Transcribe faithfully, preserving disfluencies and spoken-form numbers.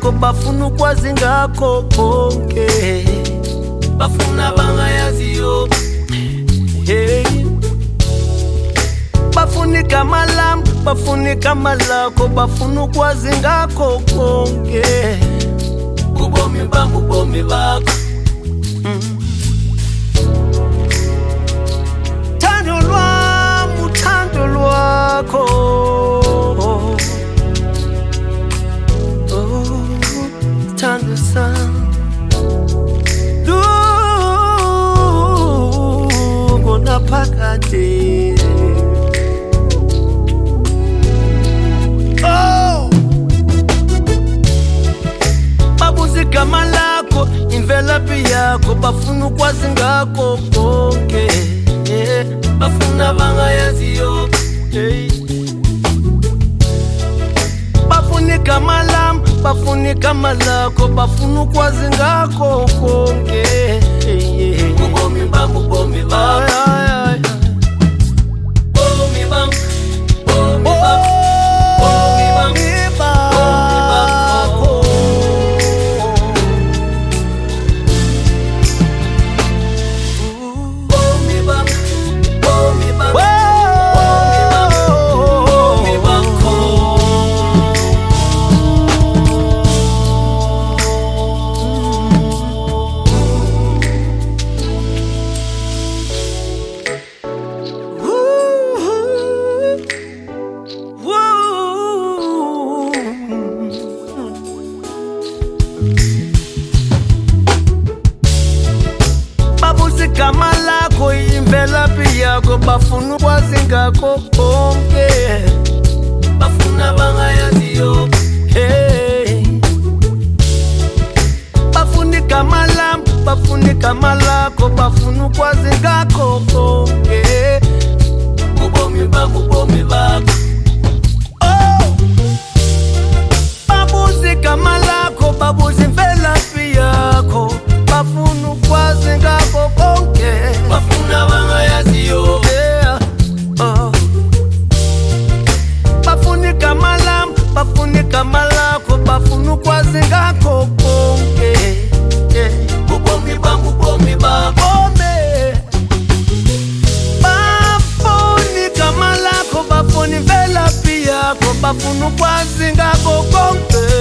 yako bafuna ukwazi ngakho konke bafuna bangayaziyo hey bafuna igama lami bafuna igama lakho bafuna ukwazi ngakho konke ubomi bami ubomi bakho thando lwami uthando lwakho thando sami lungona phakade oh babuza igama lakho imvelaphi yakho bafuna ukwazi ngakho konke bafuna bangayaziyo hey bafuna igama lami bafuna igama lakho bafuna ukwazi ngakho konke ubomi bami ubomi bakho ubomi bami ubomi bakho ubomi bami bakho ubomi bami ubomi bakho igama lakho imvelaphi yakho bafuna ukwazi ngakho konke bafuna bangayaziyo hey bafuna igama lami bafuna igama lakho bafuna ukwazi ngakho konke ubomi bami ubomi bakho oh babuza igama lakho babuza imvelaphi yakho bafuna ukwazi ngakho konke bafuna bangayaziyo yeah oh bafuna igama lami bafuna igama lakho bafuna ukwazi ngakho konke yeah ubomi bami ubomi bakho bafuna igama lakho bafuna imvelaphi yakho bafuna ukwazi ngakho konke